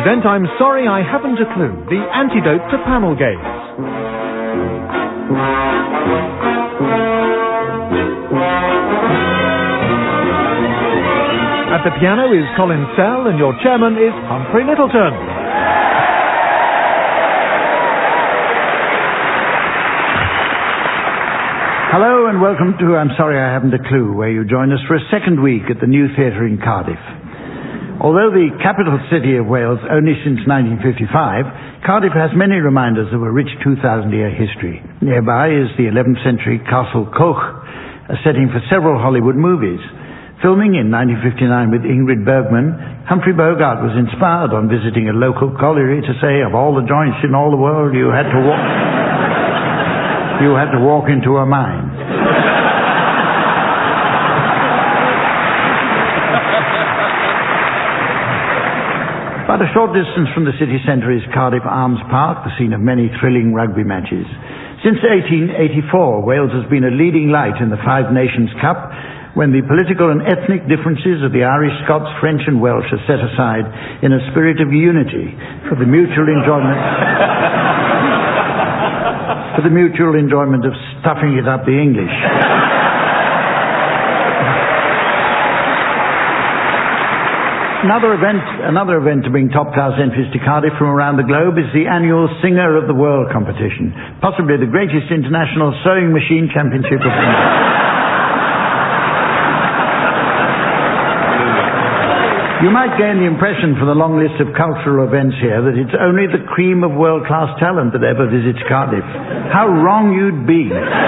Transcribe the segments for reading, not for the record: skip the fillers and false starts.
present I'm Sorry I Haven't a Clue, the antidote to panel games. At the piano is Colin Sell and your chairman is Humphrey Littleton. Hello and welcome to I'm Sorry I Haven't a Clue, where you join us for a second week at the New Theatre in Cardiff. Although the capital city of Wales only since 1955, Cardiff has many reminders of a rich 2,000-year history. Nearby is the 11th century Castle Coch, a setting for several Hollywood movies. Filming in 1959 with Ingrid Bergman, Humphrey Bogart was inspired on visiting a local colliery to say, of all the joints in all the world, you had to walk into a mine. About a short distance from the city centre is Cardiff Arms Park, the scene of many thrilling rugby matches. Since 1884, Wales has been a leading light in the Five Nations Cup, when the political and ethnic differences of the Irish, Scots, French and Welsh are set aside in a spirit of unity for the mutual enjoyment of stuffing it up the English. Another event to bring top-class entries to Cardiff from around the globe is the annual Singer of the World competition, possibly the greatest international sewing machine championship of the world. You might gain the impression from the long list of cultural events here that it's only the cream of world-class talent that ever visits Cardiff. How wrong you'd be.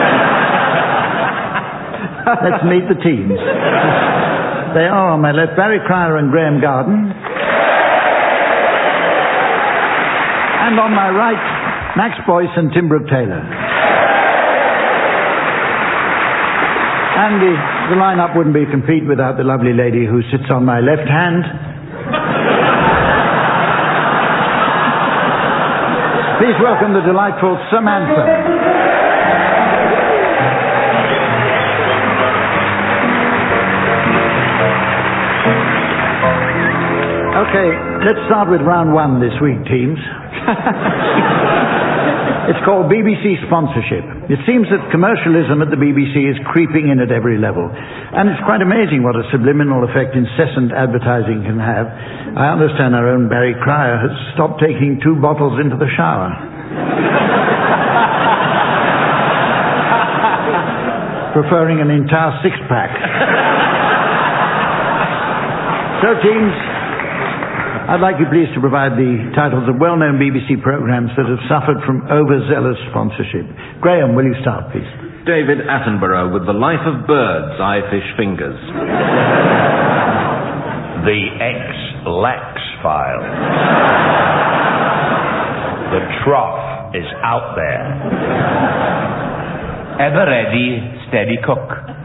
Let's meet the teams. They are on my left, Barry Cryer and Graham Garden. And on my right, Max Boyce and Tim Brooke-Taylor. And the line-up wouldn't be complete without the lovely lady who sits on my left hand. Please welcome the delightful Samantha. Okay, let's start with round one this week, teams. It's called BBC sponsorship. It seems that commercialism at the BBC is creeping in at every level. And it's quite amazing what a subliminal effect incessant advertising can have. I understand our own Barry Cryer has stopped taking 2 bottles into the shower. Preferring an entire 6-pack. So, teams, I'd like you please to provide the titles of well-known BBC programmes that have suffered from overzealous sponsorship. Graham, will you start, please? David Attenborough with The Life of Birds, I Fish Fingers. The X-Lax File. The Trough is out there. Ever ready, steady cook.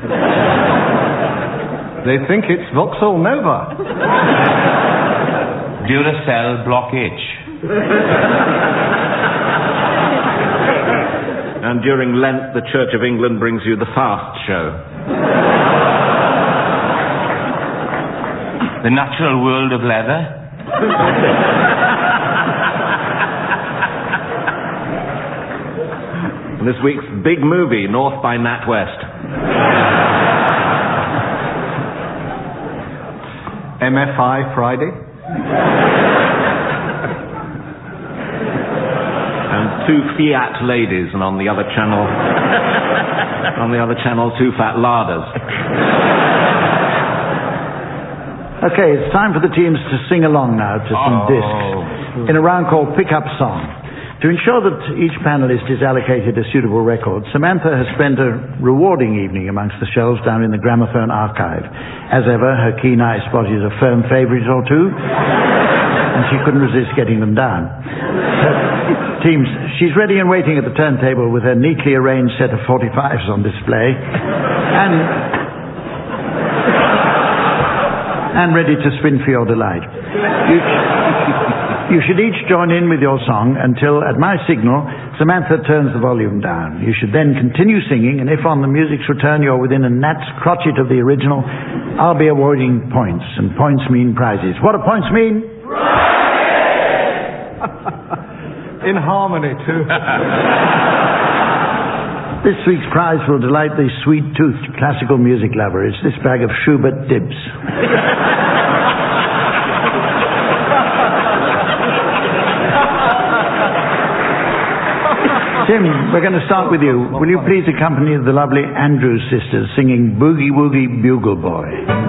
They think it's Vauxhall Nova. Duracell Block H. And during Lent, the Church of England brings you the Fast Show. The Natural World of Leather. And this week's big movie, North by NatWest. MFI Friday. And 2 Fiat ladies, and on the other channel, 2 fat larders. Okay, it's time for the teams to sing along now to some discs in a round called Pick Up Song. To ensure that each panellist is allocated a suitable record, Samantha has spent a rewarding evening amongst the shelves down in the gramophone archive. As ever, her keen eye spotted a firm favourite or two, and she couldn't resist getting them down. Teams, she's ready and waiting at the turntable with her neatly arranged set of 45s on display, and ready to spin for your delight. You should each join in with your song until, at my signal, Samantha turns the volume down. You should then continue singing, and if on the music's return you're within a gnat's crotchet of the original, I'll be awarding points, and points mean prizes. What do points mean? Prizes! In harmony, too. This week's prize will delight the sweet-toothed classical music lover. It's this bag of Schubert dibs. Tim, we're going to start with you. Will you please accompany the lovely Andrews sisters singing Boogie Woogie Bugle Boy?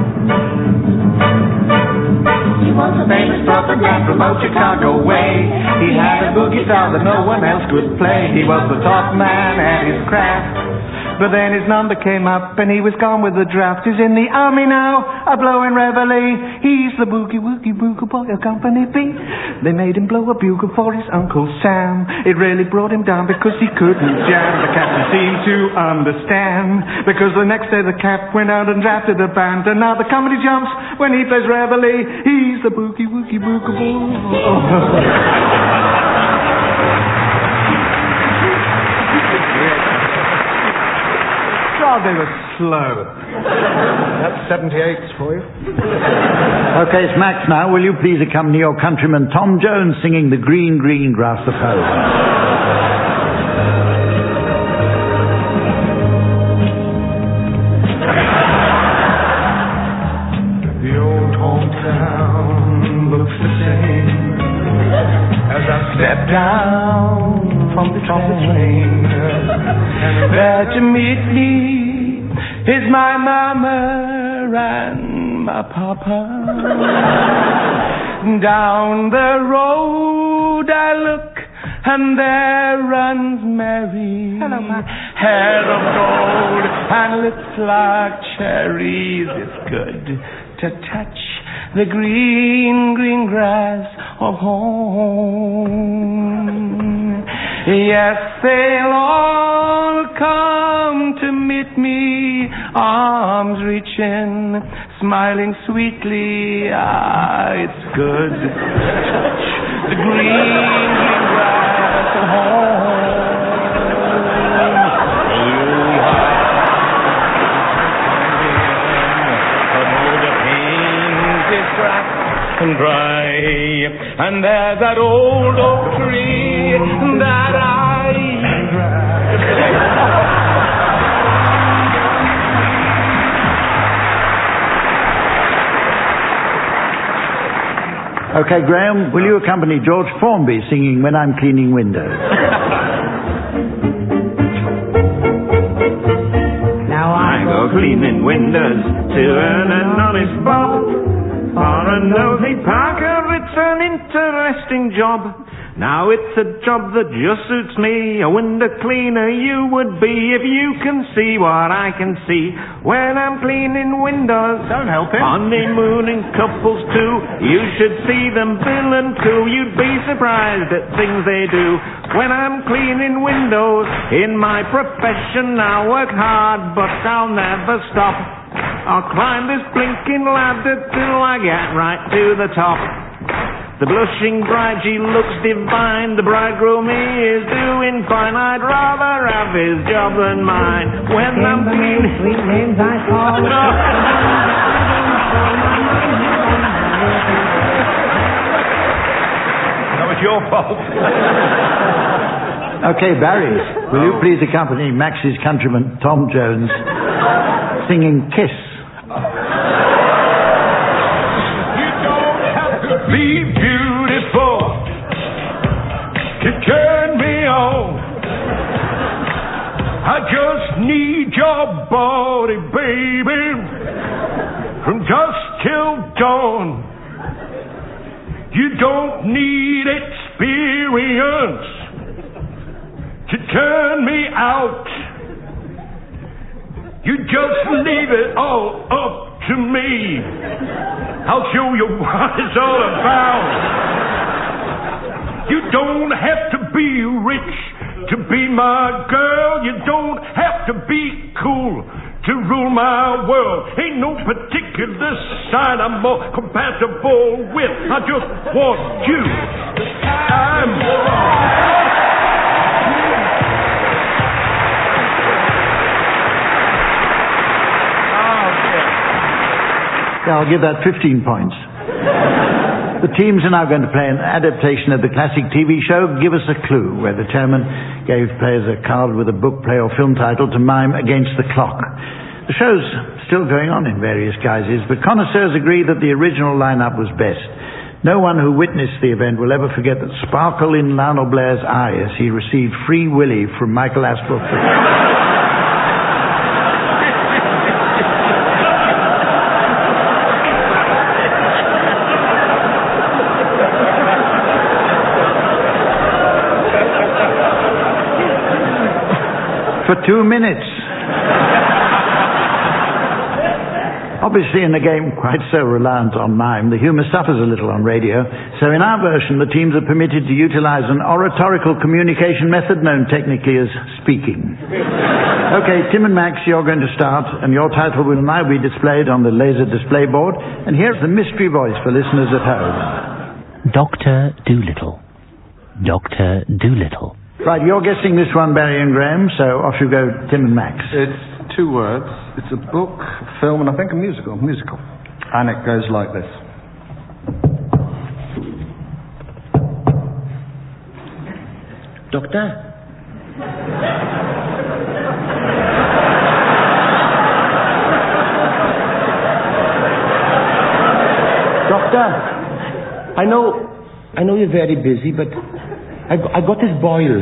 He was a famous photograph from old Chicago way. He had a boogie style that no one else could play. He was the top man at his craft. But then his number came up and he was gone with the draft. He's in the army now, a blowing reveille. He's the Boogie Woogie Bugle Boy of Company B. They made him blow a bugle for his Uncle Sam. It really brought him down because he couldn't jam. The captain seemed to understand, because the next day the cap went out and drafted a band. And now the company jumps when he plays reveille. He's the Boogie Woogie Bugle Boy. God, they were slow. That's 78s for you. Okay, it's Max now. Will you please accompany your countryman Tom Jones singing The Green, Green Grass of Home? The old hometown looks the same as I step down from the train. There to meet me is my mama and my papa. Down the road I look and there runs Mary. Hello, Ma. Hair of gold and lips like cherries. It's good to touch the green, green grass of home. Yes, they'll all come to meet me, arms reaching, smiling sweetly. Ah, it's good to touch the green, green grass of home. And dry, and there's that old oak tree that I Okay, Graham, will you accompany George Formby singing When I'm Cleaning Windows? Now I go cleaning windows to earn an honest bob. For a nosy Parker, it's an interesting job. Now it's a job that just suits me. A window cleaner you would be if you can see what I can see when I'm cleaning windows. Don't help him. Honeymooning couples too, you should see them bill and coo. You'd be surprised at things they do when I'm cleaning windows. In my profession I work hard, but I'll never stop. I'll climb this blinking ladder till I get right to the top. The blushing bride, she looks divine. The bridegroom, he is doing fine. I'd rather have his job than mine. When I'm cleaning... Sweet names I call. That was your fault. Okay, Barry, will you please accompany Max's countryman Tom Jones singing Kiss? Be beautiful to turn me on. I just need your body, baby, from dusk till dawn. You don't need experience to turn me out. You just leave it all up to me. I'll show you what it's all about. You don't have to be rich to be my girl. You don't have to be cool to rule my world. Ain't no particular sign I'm more compatible with. I just want you. Yeah, I'll give that 15 points. The teams are now going to play an adaptation of the classic TV show, Give Us a Clue, where the chairman gave players a card with a book, play or film title to mime against the clock. The show's still going on in various guises, but connoisseurs agree that the original lineup was best. No one who witnessed the event will ever forget that sparkle in Lionel Blair's eye as he received Free Willy from Michael Astor. For 2 minutes. Obviously, in a game quite so reliant on mime, the humour suffers a little on radio, so in our version, the teams are permitted to utilise an oratorical communication method known technically as speaking. Okay, Tim and Max, you're going to start, and your title will now be displayed on the laser display board, and here's the mystery voice for listeners at home. Dr. Dolittle. Dr. Dolittle. Right, you're guessing this one, Barry and Graham, so off you go, Tim and Max. It's 2 words. It's a book, a film, and I think a musical. And it goes like this. Doctor? Doctor, I know you're very busy, but I got this boil.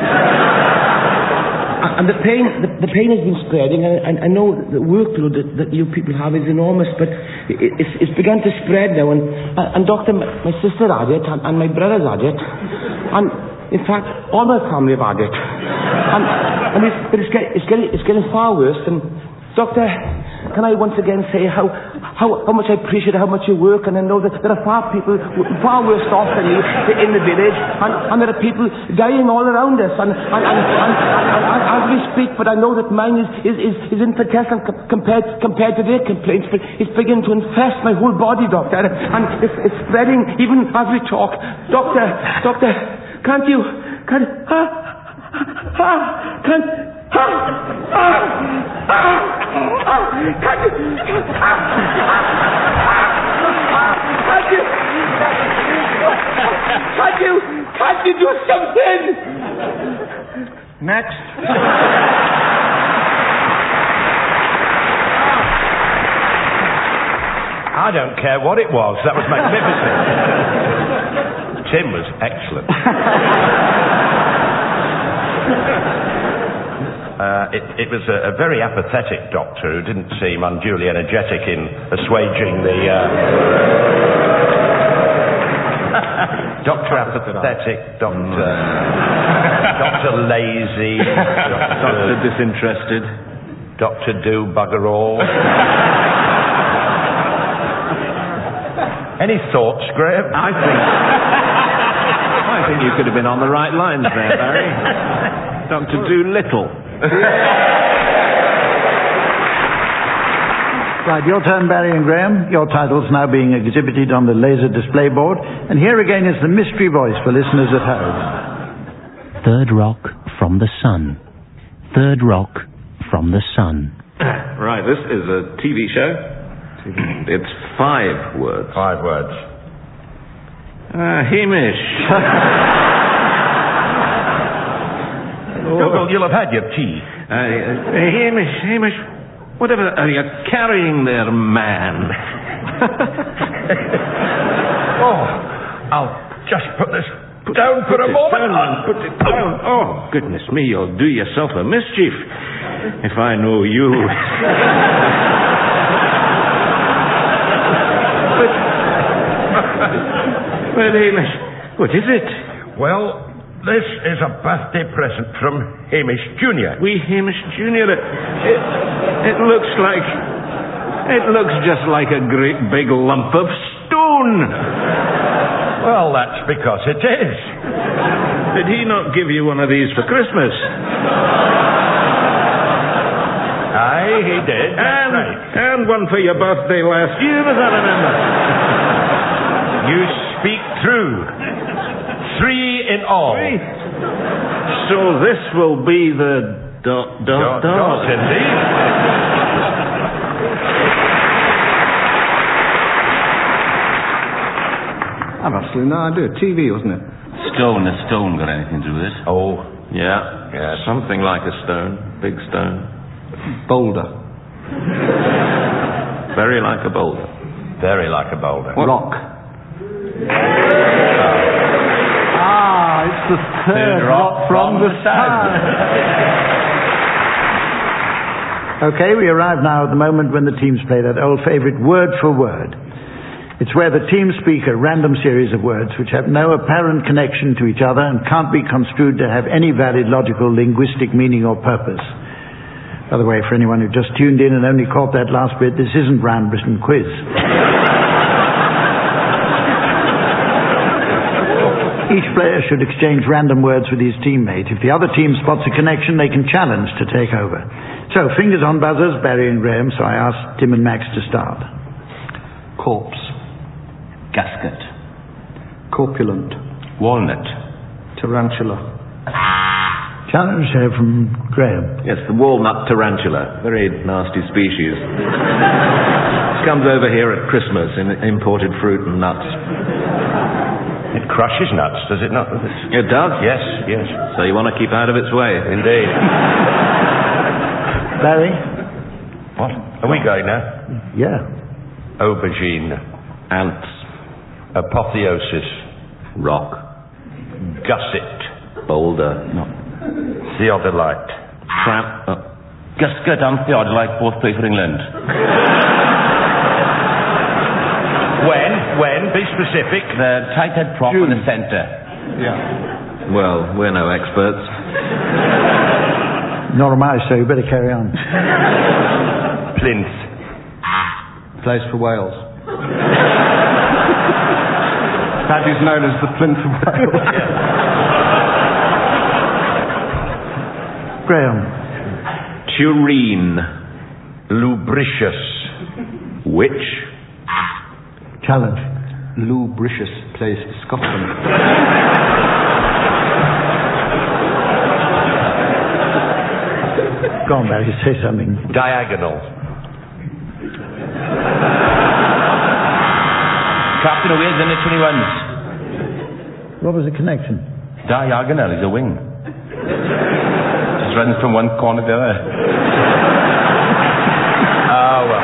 And the pain has been spreading, and I know the workload that you people have is enormous, but it's begun to spread now. And doctor, my sister had it, and my brothers had it, and in fact, all my family have had it. And it's getting far worse. And doctor, can I once again say how much I appreciate how much you work, and I know that there are far worse off than you in the village, and there are people dying all around us, and as we speak, but I know that mine is infinitesimal compared to their complaints, but it's beginning to infest my whole body, doctor, and it's spreading even as we talk. Doctor, can't you do something? Next. I don't care what it was. That was magnificent. Tim was excellent. It was a very apathetic doctor who didn't seem unduly energetic in assuaging the... Doctor apathetic, Doctor lazy, Doctor disinterested, Doctor do bugger all. Any thoughts, Graham? I think you could have been on the right lines there, Barry. Dr. Dolittle. Right, your turn, Barry and Graham. Your title's now being exhibited on the laser display board. And here again is the mystery voice for listeners at home. Third rock from the sun. Third rock from the sun. Right, this is a TV show. It's 5 words. 5 words. Hamish. Well, you'll have had your tea. Hamish, whatever are you carrying there, man? I'll just put this down for a moment. Put it down. Oh, goodness me, you'll do yourself a mischief. If I know you. But Hamish, what is it? Well, this is a birthday present from Hamish Jr. Wee Hamish Jr. It looks just like a great big lump of stone. Well, that's because it is. Did he not give you one of these for Christmas? Aye, he did. That's right. And one for your birthday last year, as I remember. You speak true. 3 in all. 3? So this will be the dot. Indeed. I've absolutely no idea. TV, wasn't it? Stone. Has stone got anything to do with it? Oh, yeah. Yeah, something like a stone. Big stone. Boulder. Very like a boulder. Very like a boulder. Rock. It's the third rock from the south. Okay, we arrive now at the moment when the teams play that old favourite word for word. It's where the teams speak a random series of words which have no apparent connection to each other and can't be construed to have any valid logical, linguistic meaning or purpose. By the way, for anyone who just tuned in and only caught that last bit, this isn't Round Britain Quiz. Each player should exchange random words with his teammate. If the other team spots a connection, they can challenge to take over. So, fingers on buzzers, Barry and Graham, so I ask Tim and Max to start. Corpse. Gasket. Corpulent. Walnut. Tarantula. Challenge here from Graham. Yes, the walnut tarantula. Very nasty species. It comes over here at Christmas in imported fruit and nuts. It crushes nuts, does it not? It does? Yes, yes. So you want to keep out of its way? Indeed. Barry? What? Are we going now? Yeah. Aubergine. Ants. Apotheosis. Rock. Gusset. Boulder. No. Theodolite. Gusket and theodolite both play for England. When? Be specific. The tight head prop in the centre. Yeah. Well, we're no experts. Nor am I, so you better carry on. Plinth. Plays for Wales. Paddy's known as the Plinth of Wales. Graham. Tureen. Lubricious. Which? Challenge. Lubricious plays for Scotland. Go on, Barry, say something. Diagonal. Captain of Wales in the 21s. What was the connection? Diagonal is a wing. Just runs from one corner to the other. Oh, well.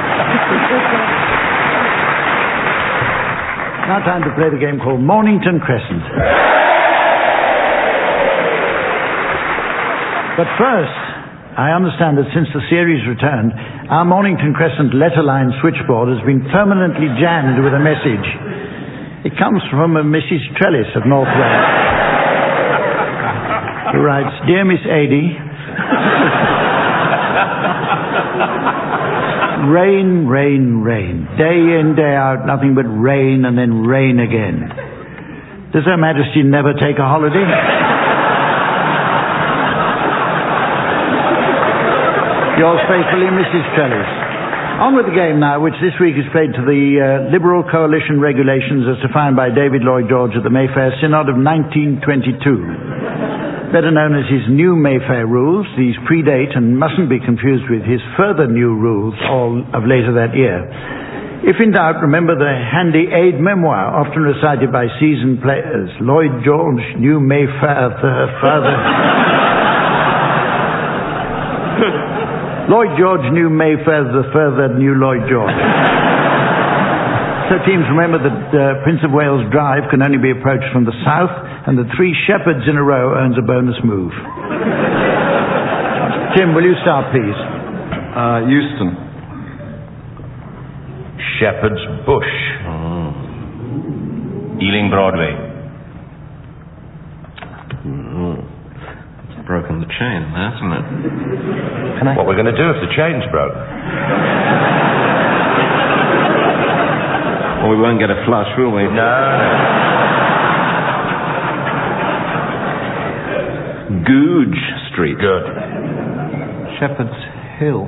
Now time to play the game called Mornington Crescent. But first, I understand that since the series returned, our Mornington Crescent letterline switchboard has been permanently jammed with a message. It comes from a Mrs. Trellis of North Wales, who writes, Dear Miss Adie, rain, rain, rain. Day in, day out, nothing but rain and then rain again. Does Her Majesty never take a holiday? Yours faithfully, Mrs. Trellis. On with the game now, which this week is played to the Liberal Coalition regulations as defined by David Lloyd George at the Mayfair Synod of 1922. Better known as his new Mayfair rules. These predate and mustn't be confused with his further new rules, all of later that year. If in doubt, remember the handy aid memoir, often recited by seasoned players. Lloyd George, new Mayfair, the further... Lloyd George, new Mayfair, the further new Lloyd George. So teams remember that Prince of Wales Drive can only be approached from the south, and the 3 shepherds in a row earns a bonus move. Tim, will you start, please? Euston. Shepherd's Bush. Ealing Broadway. It's broken the chain, hasn't it? What we're going to do if the chain's broke? Well, we won't get a flush, will we? No. Googe Street. Good. Shepherd's Hill.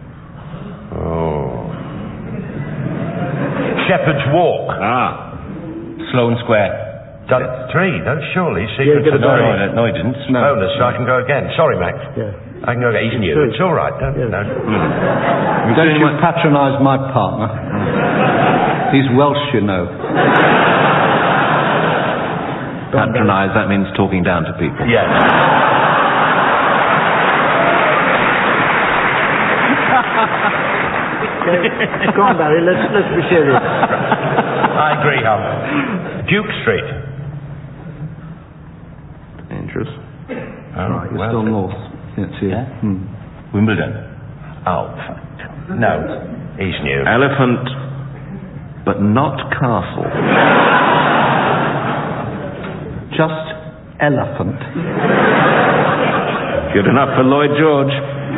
Oh. Shepherd's Walk. Sloane Square. Done 3, no, surely. Yeah, get a bonus. No, he didn't. Bonus, so I can go again. Sorry, Max. Yeah. I can go again. He's new. Good. It's all right. Don't you patronise my partner. He's Welsh, you know. Patronise, that means talking down to people. Yes. Go on, Barry, let's be serious. I agree, Hum. Duke Street. Dangerous. Oh, Right, you're still north. It's here. Wimbledon. Oh, no. He's new. Elephant, but not castle. Just elephant. Good enough for Lloyd George.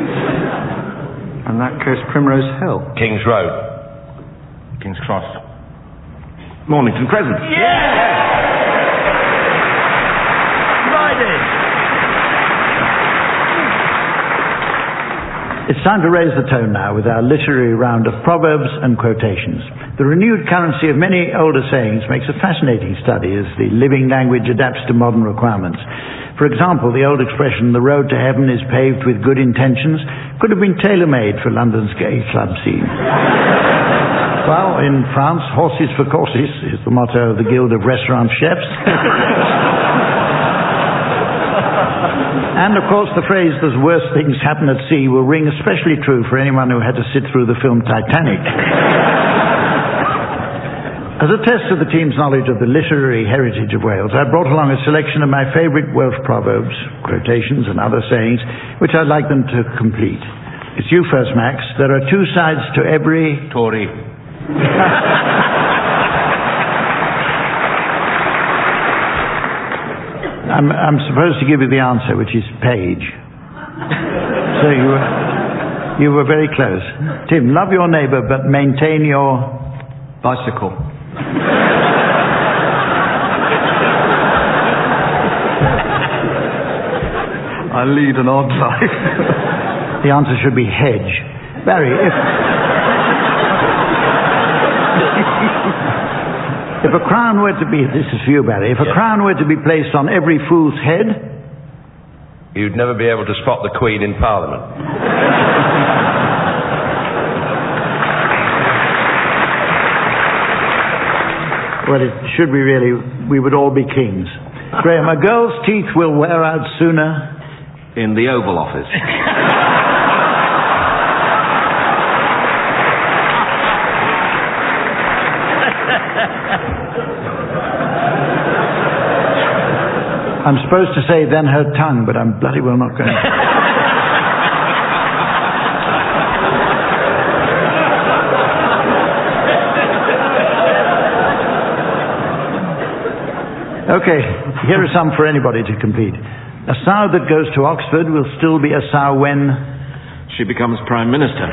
In that case, Primrose Hill. King's Road. King's Cross. Mornington Crescent. It's time to raise the tone now with our literary round of proverbs and quotations. The renewed currency of many older sayings makes a fascinating study as the living language adapts to modern requirements. For example, the old expression, the road to heaven is paved with good intentions, could have been tailor-made for London's gay club scene. Well, in France, horses for courses is the motto of the Guild of Restaurant Chefs. And, of course, the phrase, "there's worse things happen at sea," will ring especially true for anyone who had to sit through the film Titanic. As a test of the team's knowledge of the literary heritage of Wales, I brought along a selection of my favourite Welsh proverbs, quotations and other sayings, which I'd like them to complete. It's you first, Max. There are two sides to every... Tory. I'm supposed to give you the answer, which is page. So you were very close. Tim, love your neighbour, but maintain your... Bicycle. I lead an odd life. The answer should be hedge. Barry, if a crown were to be... This is for you, Barry. If a crown were to be placed on every fool's head... You'd never be able to spot the Queen in Parliament. Well, it should be really... We would all be kings. Graham, a girl's teeth will wear out sooner... In the Oval Office. I'm supposed to say then her tongue, but I'm bloody well not going to. Okay, here are some for anybody to complete. A sow that goes to Oxford will still be a sow when... She becomes Prime Minister.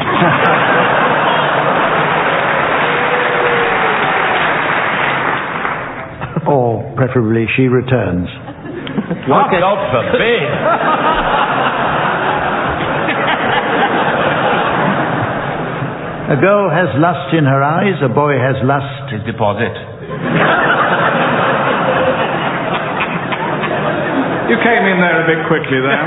Or, preferably, she returns. Oh, God forbid! A girl has lust in her eyes, a boy has lust... His deposit. You came in there a bit quickly there.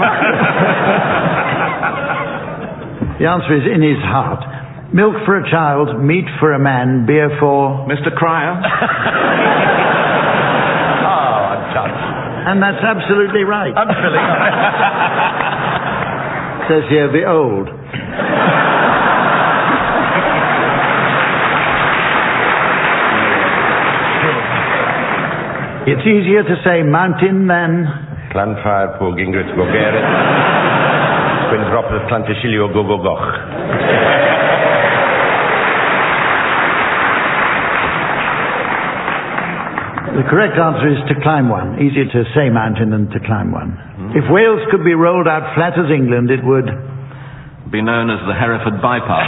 The answer is in his heart. Milk for a child, meat for a man, beer for... Mr. Cryer. Oh, I'm touched. And that's absolutely right. I'm filling up. Says here, the old. It's easier to say mountain than... Clanfire på Gingrid Gogeret. Quinn dropped the Clantisilio Gogogoch. The correct answer is to climb one. Easier to say mountain than to climb one. If Wales could be rolled out flat as England, it would... Be known as the Hereford Bypass.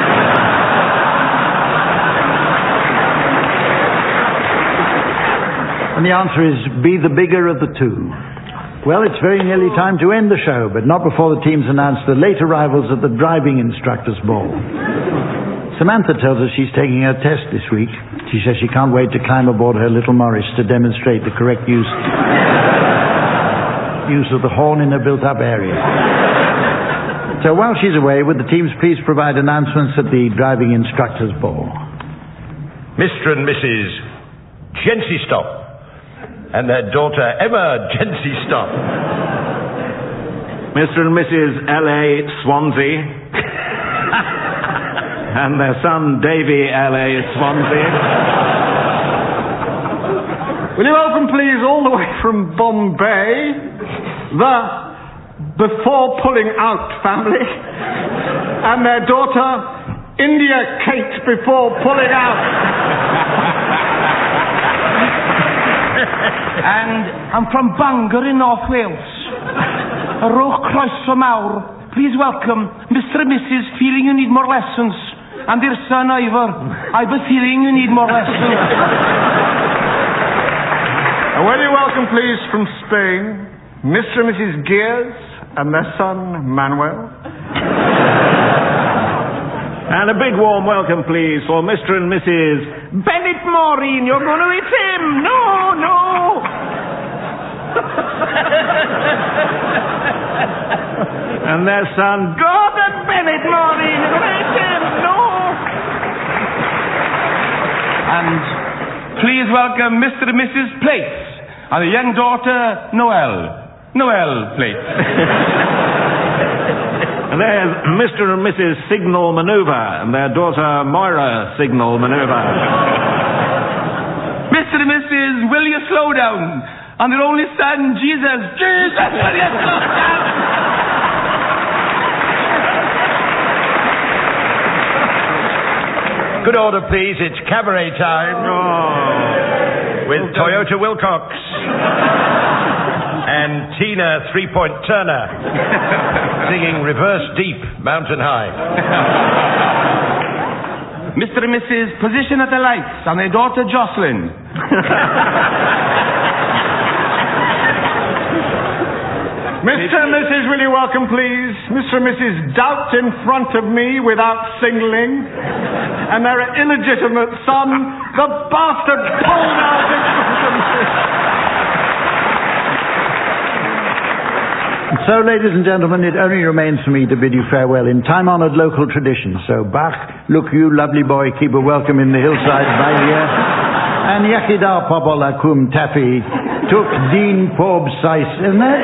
And the answer is be the bigger of the two. Well, it's very nearly time to end the show, but not before the teams announce the late arrivals at the driving instructors' ball. Samantha tells us she's taking her test this week. She says she can't wait to climb aboard her little Morris to demonstrate the correct use of the horn in a built-up area. So while she's away, would the teams please provide announcements at the driving instructors' ball? Mr. and Mrs. Jency Stop and their daughter Emma Jency-Stop. Mr. and Mrs. L.A. Swansea. And their son, Davy L.A. Swansea. Will you welcome, please, all the way from Bombay, the Before Pulling Out family, and their daughter, India Kate Before Pulling Out. And I'm from Bangor in North Wales. A roch croeso mawr. Please welcome Mr. and Mrs. Feeling You Need More Lessons, and their son Ivor. Ivor feeling you need more lessons. And will you welcome, please, from Spain, Mr. and Mrs. Gears and their son, Manuel. And a big warm welcome, please, for Mr. and Mrs. Bennett Maureen, you're going to eat him. No. And their son, Gordon Bennett Maureen, you're going to eat him. No. And please welcome Mr. and Mrs. Place and the young daughter, Noel Place. And there's Mr. and Mrs. Signal Maneuver and their daughter, Moira Signal Maneuver. Mr. and Mrs. Will You Slow Down and their only son, Jesus, will you slow down? Good order, please. It's cabaret time. With Toyota Wilcox. And Tina 3-Point Turner. Singing Reverse Deep, Mountain High. Mr. and Mrs. Position at the Lights and their daughter, Jocelyn. Mr. and Mrs. Will you welcome, please, Mr. and Mrs. Doubt in Front of Me Without Singling, and their illegitimate son, the bastard pulled out in front of me. So, ladies and gentlemen, it only remains for me to bid you farewell in time-honoured local tradition. So, Bach, look you, lovely boy, keep a welcome in the hillside by here. And Yakida Popola Kum Taffy, Tuk Dean Pob Sais, isn't it?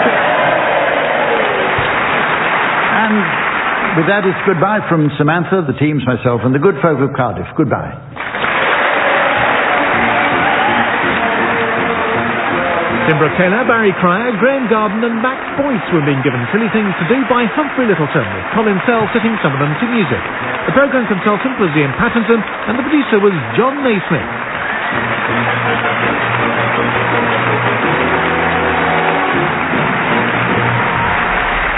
And with that, it's goodbye from Samantha, the teams, myself, and the good folk of Cardiff. Goodbye. Timbra Taylor, Barry Cryer, Graham Garden and Max Boyce were being given Silly Things to Do by Humphrey Littleton, with Colin Sell sitting some of them to music. The programme consultant was Ian Patterson and the producer was John Naismith.